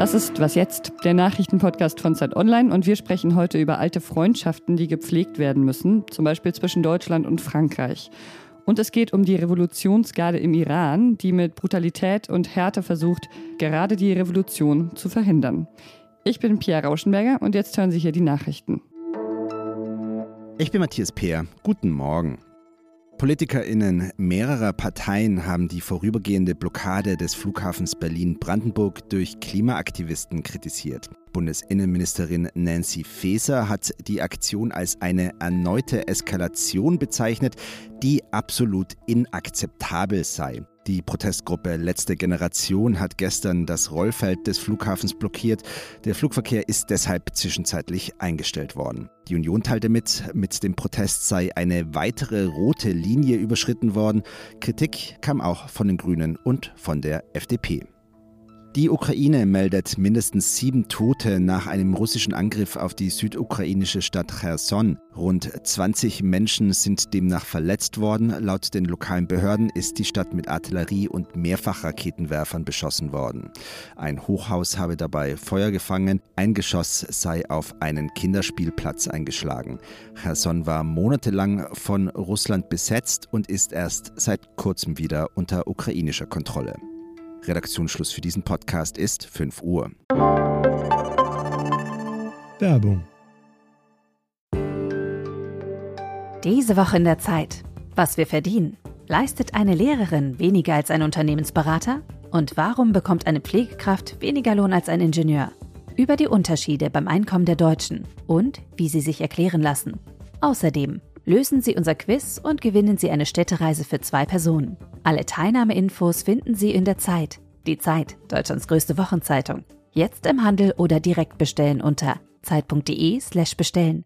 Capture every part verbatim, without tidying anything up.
Das ist Was jetzt?, der Nachrichtenpodcast von Zeit Online, und wir sprechen heute über alte Freundschaften, die gepflegt werden müssen, zum Beispiel zwischen Deutschland und Frankreich. Und es geht um die Revolutionsgarde im Iran, die mit Brutalität und Härte versucht, gerade die Revolution zu verhindern. Ich bin Pia Rauschenberger und jetzt hören Sie hier die Nachrichten. Ich bin Matthias Peer. Guten Morgen. PolitikerInnen mehrerer Parteien haben die vorübergehende Blockade des Flughafens Berlin-Brandenburg durch Klimaaktivisten kritisiert. Bundesinnenministerin Nancy Faeser hat die Aktion als eine erneute Eskalation bezeichnet, die absolut inakzeptabel sei. Die Protestgruppe Letzte Generation hat gestern das Rollfeld des Flughafens blockiert. Der Flugverkehr ist deshalb zwischenzeitlich eingestellt worden. Die Union teilte mit, mit dem Protest sei eine weitere rote Linie überschritten worden. Kritik kam auch von den Grünen und von der F D P. Die Ukraine meldet mindestens sieben Tote nach einem russischen Angriff auf die südukrainische Stadt Cherson. Rund zwanzig Menschen sind demnach verletzt worden. Laut den lokalen Behörden ist die Stadt mit Artillerie und Mehrfachraketenwerfern beschossen worden. Ein Hochhaus habe dabei Feuer gefangen. Ein Geschoss sei auf einen Kinderspielplatz eingeschlagen. Cherson war monatelang von Russland besetzt und ist erst seit kurzem wieder unter ukrainischer Kontrolle. Redaktionsschluss für diesen Podcast ist fünf Uhr. Werbung. Diese Woche in der Zeit. Was wir verdienen. Leistet eine Lehrerin weniger als ein Unternehmensberater? Und warum bekommt eine Pflegekraft weniger Lohn als ein Ingenieur? Über die Unterschiede beim Einkommen der Deutschen und wie sie sich erklären lassen. Außerdem lösen Sie unser Quiz und gewinnen Sie eine Städtereise für zwei Personen. Alle Teilnahmeinfos finden Sie in der Zeit. Die Zeit, Deutschlands größte Wochenzeitung. Jetzt im Handel oder direkt bestellen unter zeit.de slash bestellen.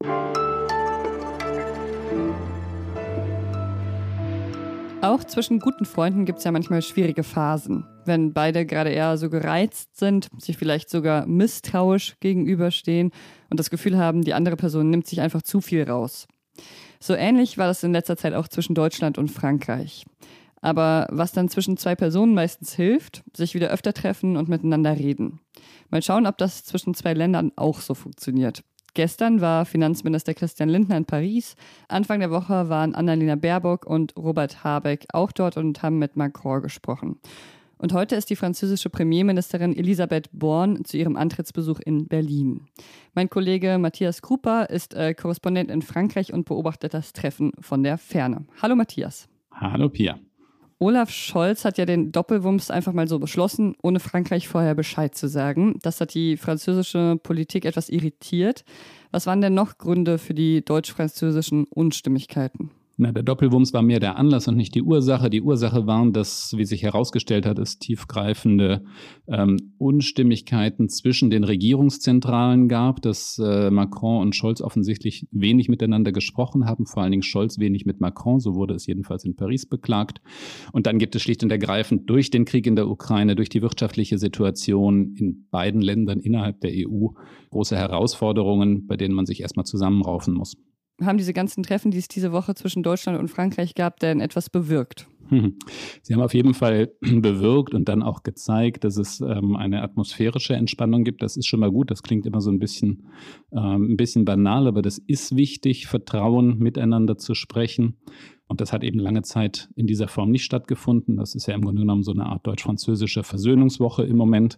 Auch zwischen guten Freunden gibt es ja manchmal schwierige Phasen. Wenn beide gerade eher so gereizt sind, sich vielleicht sogar misstrauisch gegenüberstehen und das Gefühl haben, die andere Person nimmt sich einfach zu viel raus. So ähnlich war das in letzter Zeit auch zwischen Deutschland und Frankreich. Aber was dann zwischen zwei Personen meistens hilft, sich wieder öfter treffen und miteinander reden. Mal schauen, ob das zwischen zwei Ländern auch so funktioniert. Gestern war Finanzminister Christian Lindner in Paris. Anfang der Woche waren Annalena Baerbock und Robert Habeck auch dort und haben mit Macron gesprochen. Und heute ist die französische Premierministerin Elisabeth Borne zu ihrem Antrittsbesuch in Berlin. Mein Kollege Matthias Krupa ist äh, Korrespondent in Frankreich und beobachtet das Treffen von der Ferne. Hallo Matthias. Hallo Pia. Olaf Scholz hat ja den Doppelwumms einfach mal so beschlossen, ohne Frankreich vorher Bescheid zu sagen. Das hat die französische Politik etwas irritiert. Was waren denn noch Gründe für die deutsch-französischen Unstimmigkeiten? Na, der Doppelwumms war mehr der Anlass und nicht die Ursache. Die Ursache waren, dass, wie sich herausgestellt hat, es tiefgreifende ähm, Unstimmigkeiten zwischen den Regierungszentralen gab, dass äh, Macron und Scholz offensichtlich wenig miteinander gesprochen haben, vor allen Dingen Scholz wenig mit Macron, so wurde es jedenfalls in Paris beklagt. Und dann gibt es schlicht und ergreifend durch den Krieg in der Ukraine, durch die wirtschaftliche Situation in beiden Ländern innerhalb der E U große Herausforderungen, bei denen man sich erstmal zusammenraufen muss. Haben diese ganzen Treffen, die es diese Woche zwischen Deutschland und Frankreich gab, denn etwas bewirkt? Sie haben auf jeden Fall bewirkt und dann auch gezeigt, dass es ähm, eine atmosphärische Entspannung gibt. Das ist schon mal gut. Das klingt immer so ein bisschen, ähm, ein bisschen banal, aber das ist wichtig, Vertrauen miteinander zu sprechen. Und das hat eben lange Zeit in dieser Form nicht stattgefunden. Das ist ja im Grunde genommen so eine Art deutsch-französische Versöhnungswoche im Moment.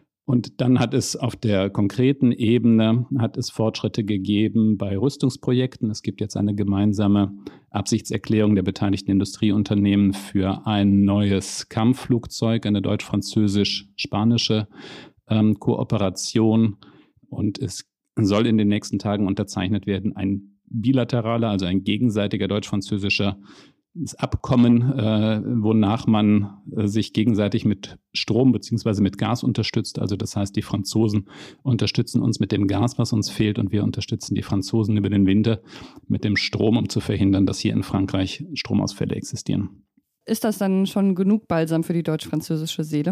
Und dann hat es auf der konkreten Ebene, hat es Fortschritte gegeben bei Rüstungsprojekten. Es gibt jetzt eine gemeinsame Absichtserklärung der beteiligten Industrieunternehmen für ein neues Kampfflugzeug, eine deutsch-französisch-spanische ähm, Kooperation. Und es soll in den nächsten Tagen unterzeichnet werden ein bilateraler, also ein gegenseitiger deutsch-französischer das Abkommen, äh, wonach man äh, sich gegenseitig mit Strom bzw. mit Gas unterstützt. Also das heißt, die Franzosen unterstützen uns mit dem Gas, was uns fehlt, und wir unterstützen die Franzosen über den Winter mit dem Strom, um zu verhindern, dass hier in Frankreich Stromausfälle existieren. Ist das dann schon genug Balsam für die deutsch-französische Seele?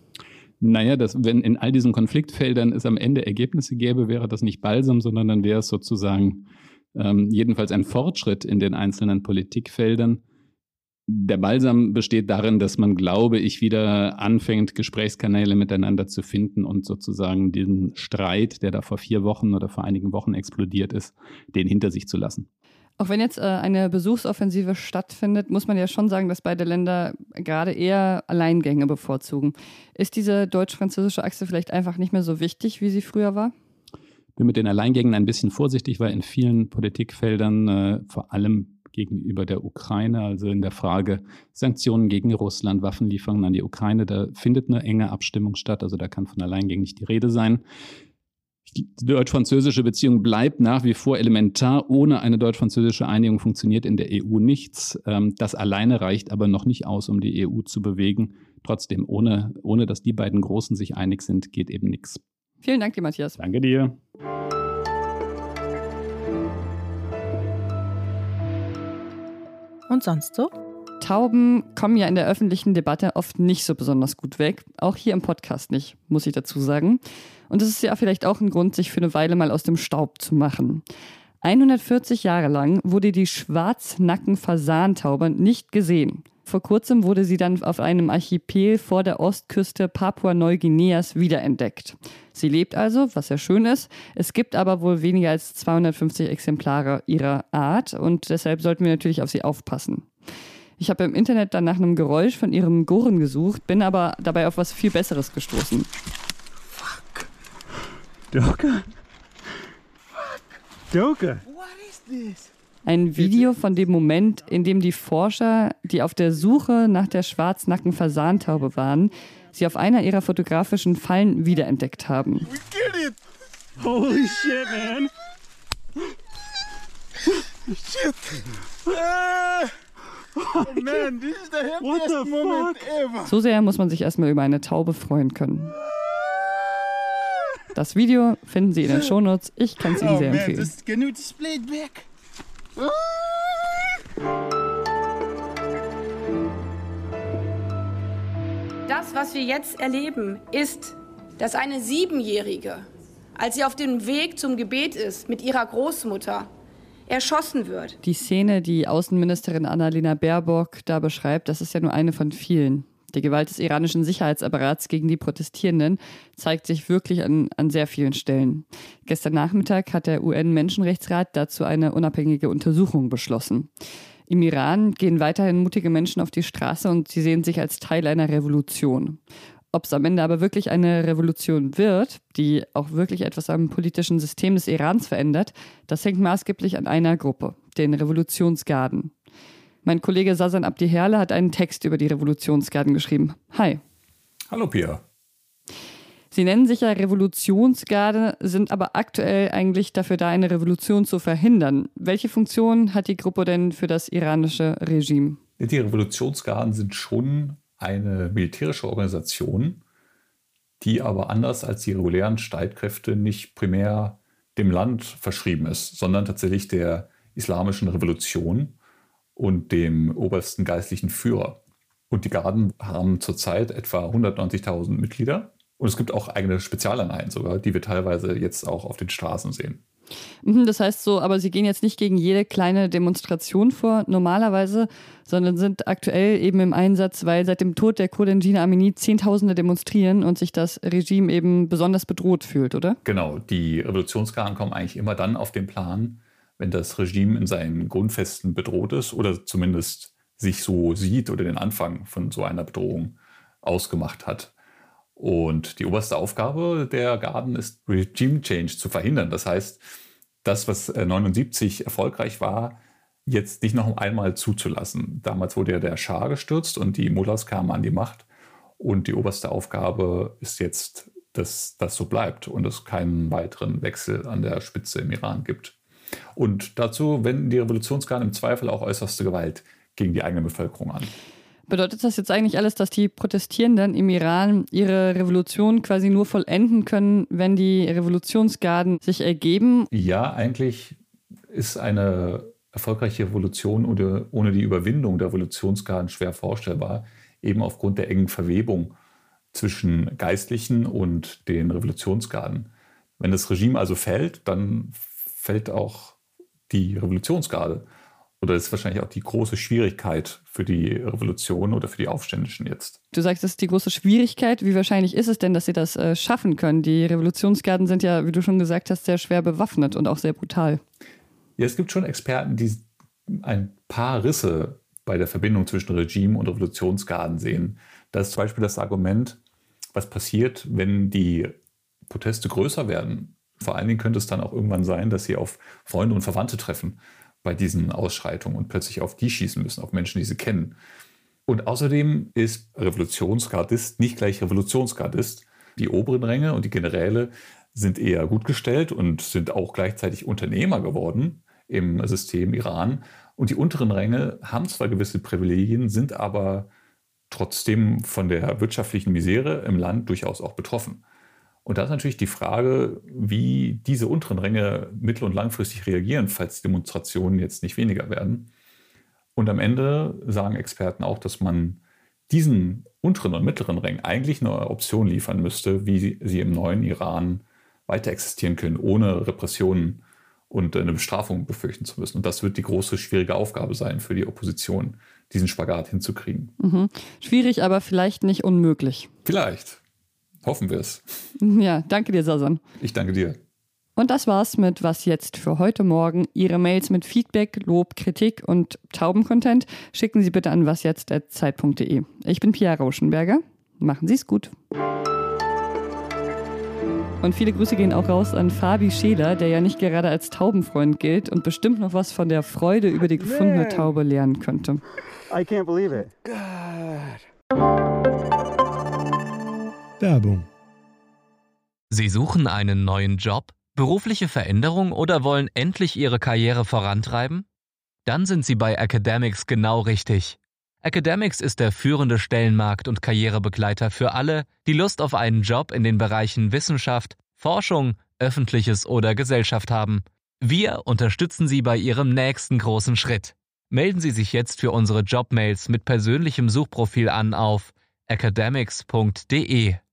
Naja, das, wenn in all diesen Konfliktfeldern es am Ende Ergebnisse gäbe, wäre das nicht Balsam, sondern dann wäre es sozusagen ähm, jedenfalls ein Fortschritt in den einzelnen Politikfeldern. Der Balsam besteht darin, dass man, glaube ich, wieder anfängt, Gesprächskanäle miteinander zu finden und sozusagen diesen Streit, der da vor vier Wochen oder vor einigen Wochen explodiert ist, den hinter sich zu lassen. Auch wenn jetzt äh, eine Besuchsoffensive stattfindet, muss man ja schon sagen, dass beide Länder gerade eher Alleingänge bevorzugen. Ist diese deutsch-französische Achse vielleicht einfach nicht mehr so wichtig, wie sie früher war? Ich bin mit den Alleingängen ein bisschen vorsichtig, weil in vielen Politikfeldern, äh, vor allem gegenüber der Ukraine, also in der Frage Sanktionen gegen Russland, Waffenlieferungen an die Ukraine, da findet eine enge Abstimmung statt, also da kann von Alleingängen nicht die Rede sein. Die deutsch-französische Beziehung bleibt nach wie vor elementar. Ohne eine deutsch-französische Einigung funktioniert in der E U nichts. Das alleine reicht aber noch nicht aus, um die E U zu bewegen. Trotzdem, ohne, ohne dass die beiden Großen sich einig sind, geht eben nichts. Vielen Dank dir, Matthias. Danke dir. Und sonst so? Tauben kommen ja in der öffentlichen Debatte oft nicht so besonders gut weg. Auch hier im Podcast nicht, muss ich dazu sagen. Und es ist ja vielleicht auch ein Grund, sich für eine Weile mal aus dem Staub zu machen. hundertvierzig Jahre lang wurde die Schwarznacken-Fasantaube nicht gesehen. Vor kurzem wurde sie dann auf einem Archipel vor der Ostküste Papua-Neuguineas wiederentdeckt. Sie lebt also, was ja schön ist. Es gibt aber wohl weniger als zweihundertfünfzig Exemplare ihrer Art und deshalb sollten wir natürlich auf sie aufpassen. Ich habe im Internet dann nach einem Geräusch von ihrem Gurren gesucht, bin aber dabei auf was viel Besseres gestoßen. Fuck. Doka? Fuck. Doka. What is this? Ein Video von dem Moment, in dem die Forscher, die auf der Suche nach der Schwarznacken-Fasantaube waren, sie auf einer ihrer fotografischen Fallen wiederentdeckt haben. We get it! Holy shit, man! Shit! Ah! Oh man, this is the happiest moment ever! So sehr muss man sich erstmal über eine Taube freuen können. Das Video finden Sie in den Shownotes. Ich kann es Ihnen sehr empfehlen. Oh man, can you display it back? Das, was wir jetzt erleben, ist, dass eine Siebenjährige, als sie auf dem Weg zum Gebet ist mit ihrer Großmutter, erschossen wird. Die Szene, die Außenministerin Annalena Baerbock da beschreibt, das ist ja nur eine von vielen. Die Gewalt des iranischen Sicherheitsapparats gegen die Protestierenden zeigt sich wirklich an, an sehr vielen Stellen. Gestern Nachmittag hat der U N-Menschenrechtsrat dazu eine unabhängige Untersuchung beschlossen. Im Iran gehen weiterhin mutige Menschen auf die Straße und sie sehen sich als Teil einer Revolution. Ob es am Ende aber wirklich eine Revolution wird, die auch wirklich etwas am politischen System des Irans verändert, das hängt maßgeblich an einer Gruppe, den Revolutionsgarden. Mein Kollege Sasan Abdi-Herle hat einen Text über die Revolutionsgarden geschrieben. Hi. Hallo Pia. Sie nennen sich ja Revolutionsgarde, sind aber aktuell eigentlich dafür da, eine Revolution zu verhindern. Welche Funktion hat die Gruppe denn für das iranische Regime? Die Revolutionsgarden sind schon eine militärische Organisation, die aber anders als die regulären Streitkräfte nicht primär dem Land verschrieben ist, sondern tatsächlich der islamischen Revolution und dem obersten geistlichen Führer. Und die Garden haben zurzeit etwa hundertneunzigtausend Mitglieder. Und es gibt auch eigene Spezialeinheiten sogar, die wir teilweise jetzt auch auf den Straßen sehen. Das heißt so, aber Sie gehen jetzt nicht gegen jede kleine Demonstration vor, normalerweise, sondern sind aktuell eben im Einsatz, weil seit dem Tod der Kurdin Jina Amini Zehntausende demonstrieren und sich das Regime eben besonders bedroht fühlt, oder? Genau, die Revolutionsgarden kommen eigentlich immer dann auf den Plan, wenn das Regime in seinen Grundfesten bedroht ist oder zumindest sich so sieht oder den Anfang von so einer Bedrohung ausgemacht hat. Und die oberste Aufgabe der Garden ist, Regime Change zu verhindern. Das heißt, das, was neunundsiebzig erfolgreich war, jetzt nicht noch einmal zuzulassen. Damals wurde ja der Schah gestürzt und die Mullahs kamen an die Macht. Und die oberste Aufgabe ist jetzt, dass das so bleibt und es keinen weiteren Wechsel an der Spitze im Iran gibt. Und dazu wenden die Revolutionsgarden im Zweifel auch äußerste Gewalt gegen die eigene Bevölkerung an. Bedeutet das jetzt eigentlich alles, dass die Protestierenden im Iran ihre Revolution quasi nur vollenden können, wenn die Revolutionsgarden sich ergeben? Ja, eigentlich ist eine erfolgreiche Revolution ohne, ohne die Überwindung der Revolutionsgarden schwer vorstellbar, eben aufgrund der engen Verwebung zwischen Geistlichen und den Revolutionsgarden. Wenn das Regime also fällt, dann fällt auch die Revolutionsgarde. Oder das ist wahrscheinlich auch die große Schwierigkeit für die Revolution oder für die Aufständischen jetzt. Du sagst, das ist die große Schwierigkeit. Wie wahrscheinlich ist es denn, dass sie das äh, schaffen können? Die Revolutionsgarden sind ja, wie du schon gesagt hast, sehr schwer bewaffnet und auch sehr brutal. Ja, es gibt schon Experten, die ein paar Risse bei der Verbindung zwischen Regime und Revolutionsgarden sehen. Das ist zum Beispiel das Argument, was passiert, wenn die Proteste größer werden. Vor allen Dingen könnte es dann auch irgendwann sein, dass sie auf Freunde und Verwandte treffen bei diesen Ausschreitungen und plötzlich auf die schießen müssen, auf Menschen, die sie kennen. Und außerdem ist Revolutionsgardist nicht gleich Revolutionsgardist. Die oberen Ränge und die Generäle sind eher gut gestellt und sind auch gleichzeitig Unternehmer geworden im System Iran. Und die unteren Ränge haben zwar gewisse Privilegien, sind aber trotzdem von der wirtschaftlichen Misere im Land durchaus auch betroffen. Und da ist natürlich die Frage, wie diese unteren Ränge mittel- und langfristig reagieren, falls Demonstrationen jetzt nicht weniger werden. Und am Ende sagen Experten auch, dass man diesen unteren und mittleren Rängen eigentlich eine Option liefern müsste, wie sie im neuen Iran weiter existieren können, ohne Repressionen und eine Bestrafung befürchten zu müssen. Und das wird die große, schwierige Aufgabe sein für die Opposition, diesen Spagat hinzukriegen. Mhm. Schwierig, aber vielleicht nicht unmöglich. Vielleicht. Hoffen wir es. Ja, danke dir, Sasan. Ich danke dir. Und das war's mit Was jetzt für heute Morgen. Ihre Mails mit Feedback, Lob, Kritik und Taubencontent schicken Sie bitte an wasjetzt at zeit punkt de. Ich bin Pia Rauschenberger. Machen Sie es gut. Und viele Grüße gehen auch raus an Fabi Scheler, der ja nicht gerade als Taubenfreund gilt und bestimmt noch was von der Freude über die gefundene Man. Taube lernen könnte. I can't believe it. God. Werbung. Sie suchen einen neuen Job, berufliche Veränderung oder wollen endlich Ihre Karriere vorantreiben? Dann sind Sie bei Academics genau richtig. Academics ist der führende Stellenmarkt- und Karrierebegleiter für alle, die Lust auf einen Job in den Bereichen Wissenschaft, Forschung, Öffentliches oder Gesellschaft haben. Wir unterstützen Sie bei Ihrem nächsten großen Schritt. Melden Sie sich jetzt für unsere Jobmails mit persönlichem Suchprofil an auf academics punkt de.